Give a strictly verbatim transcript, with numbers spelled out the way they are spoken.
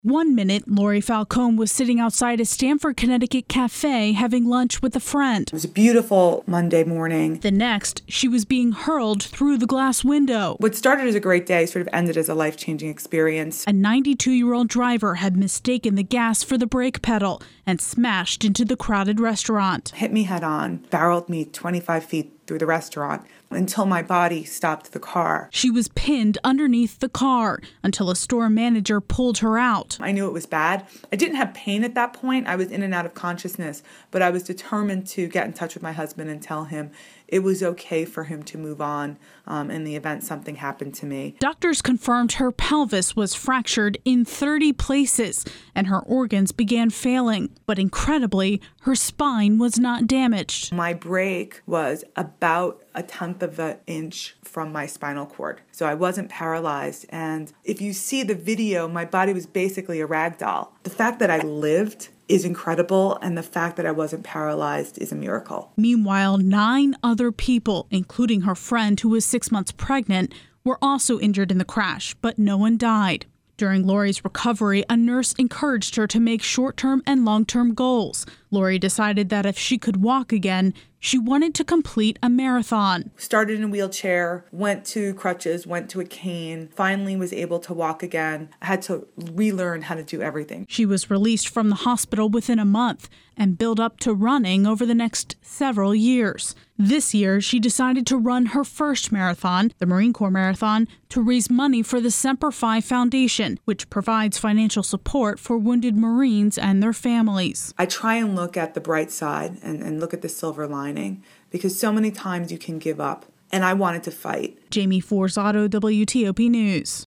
One minute, Lori Falcone was sitting outside a Stamford, Connecticut cafe having lunch with a friend. It was a beautiful Monday morning. The next, she was being hurled through the glass window. What started as a great day sort of ended as a life-changing experience. A ninety-two-year-old driver had mistaken the gas for the brake pedal and smashed into the crowded restaurant. Hit me head on, barreled me twenty-five feet through the restaurant until my body stopped the car. She was pinned underneath the car until a store manager pulled her out. I knew it was bad. I didn't have pain at that point. I was in and out of consciousness, but I was determined to get in touch with my husband and tell him it was okay for him to move on um, in the event something happened to me. Doctors confirmed her pelvis was fractured in thirty places and her organs began failing. But incredibly, her spine was not damaged. My break was about a tenth of an inch from my spinal cord. So I wasn't paralyzed. And if you see the video, my body was basically a rag doll. The fact that I lived is incredible, and the fact that I wasn't paralyzed is a miracle. Meanwhile, nine other people, including her friend who was six months pregnant, were also injured in the crash, but no one died. During Lori's recovery, a nurse encouraged her to make short-term and long-term goals. Lori decided that if she could walk again, she wanted to complete a marathon. Started in a wheelchair, went to crutches, went to a cane, finally was able to walk again. I had to relearn how to do everything. She was released from the hospital within a month and built up to running over the next several years. This year, she decided to run her first marathon, the Marine Corps Marathon, to raise money for the Semper Fi Foundation, which provides financial support for wounded Marines and their families. I try and look at the bright side and, and look at the silver lining, because so many times you can give up, and I wanted to fight. Jamie Forzato, W T O P News.